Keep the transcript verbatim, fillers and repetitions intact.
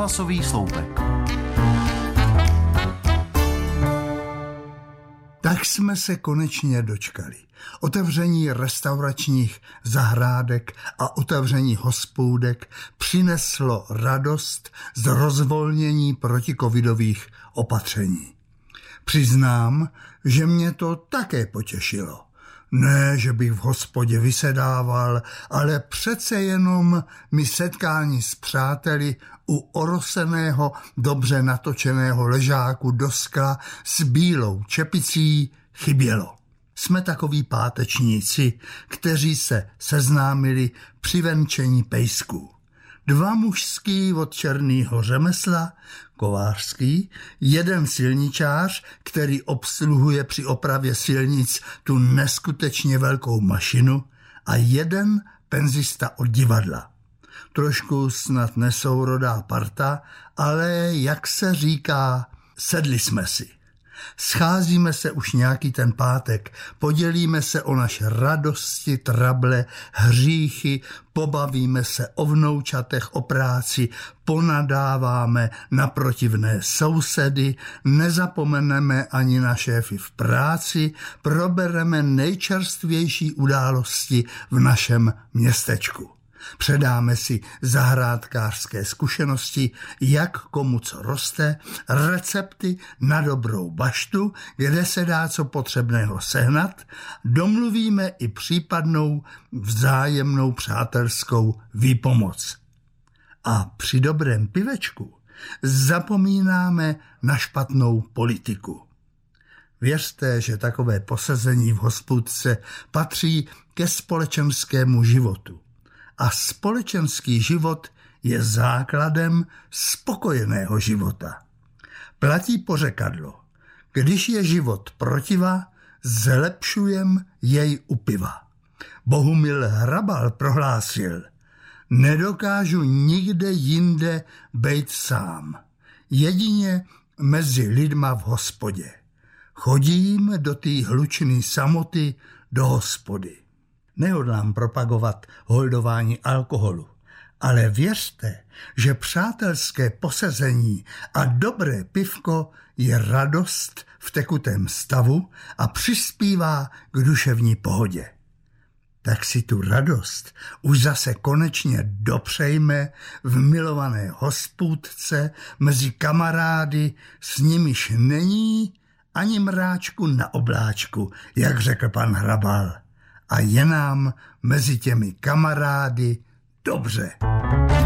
rozhlasový sloupek. Tak jsme se konečně dočkali. Otevření restauračních zahrádek a otevření hospůdek přineslo radost z rozvolnění protikovidových opatření. Přiznám, že mě to také potěšilo. Ne, že bych v hospodě vysedával, ale přece jenom mi setkání s přáteli u oroseného, dobře natočeného ležáku do skla s bílou čepicí chybělo. Jsme takoví pátečníci, kteří se seznámili při venčení pejsků. Dva mužský od černýho řemesla, kovářský, jeden silničář, který obsluhuje při opravě silnic tu neskutečně velkou mašinu, a jeden penzista od divadla. Trošku snad nesourodá parta, ale jak se říká, sedli jsme si. Scházíme se už nějaký ten pátek, podělíme se o naše radosti, trable, hříchy, pobavíme se o vnoučatech, o práci, ponadáváme na protivné sousedy, nezapomeneme ani na šéfy v práci, probereme nejčerstvější události v našem městečku. Předáme si zahrádkářské zkušenosti, jak komu co roste, recepty na dobrou baštu, kde se dá co potřebného sehnat, domluvíme i případnou vzájemnou přátelskou výpomoc. A při dobrém pivečku zapomínáme na špatnou politiku. Věřte, že takové posezení v hospůdce patří ke společenskému životu. A společenský život je základem spokojeného života. Platí pořekadlo: když je život protiva, zlepšujem jej u piva. Bohumil Hrabal prohlásil: nedokážu nikde jinde bejt sám, jedině mezi lidma v hospodě. Chodím do té hlučný samoty do hospody. Nehodlám propagovat holdování alkoholu, ale věřte, že přátelské posezení a dobré pivko je radost v tekutém stavu a přispívá k duševní pohodě. Tak si tu radost už zase konečně dopřejme v milované hospůdce mezi kamarády, s nimiž není ani mráčku na obláčku, jak řekl pan Hrabal. A je nám mezi těmi kamarády dobře.